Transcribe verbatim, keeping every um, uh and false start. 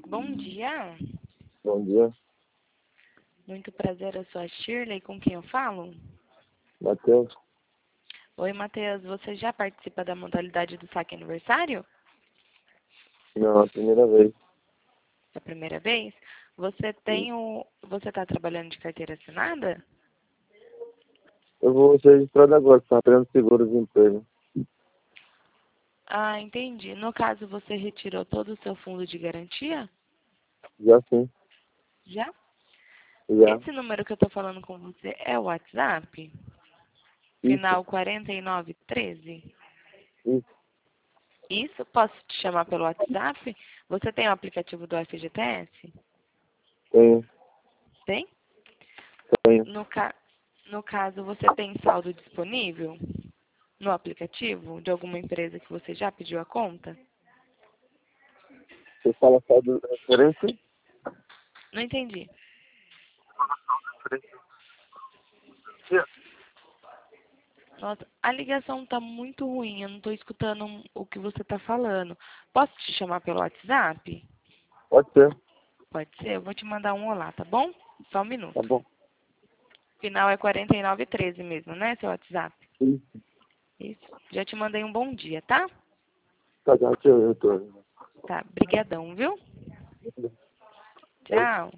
Bom dia. Bom dia, Muito prazer, eu sou a Shirley, com quem eu falo? Matheus. Oi, Matheus, você já participa da modalidade do saque aniversário? Não, é a primeira vez. É a primeira vez? Você tem o... Você está trabalhando de carteira assinada? Eu vou ser registrado agora, estou aprendendo seguro-desemprego. Ah, entendi. No caso, você retirou todo o seu fundo de garantia? Já sim, Já? já. Esse número que eu estou falando com você é o WhatsApp? Isso, Final quarenta e nove treze? isso, Isso? Posso te chamar pelo WhatsApp? Você tem o aplicativo do F G T S? tenho, Tem? tenho. No, ca... no caso, você tem saldo disponível no aplicativo de alguma empresa que você já pediu a conta? Você fala só do referência? Não entendi. Nossa, a ligação tá muito ruim, eu não estou escutando o que você está falando. Posso te chamar pelo WhatsApp? Pode ser, Pode ser? Eu vou te mandar um olá, tá bom? Só um tá minuto. bom. Final é quarenta e nove treze mesmo, né, seu WhatsApp? Isso, Isso. Já te mandei um bom dia, tá? tá, já, eu tô. Tá, brigadão, viu? Tchau.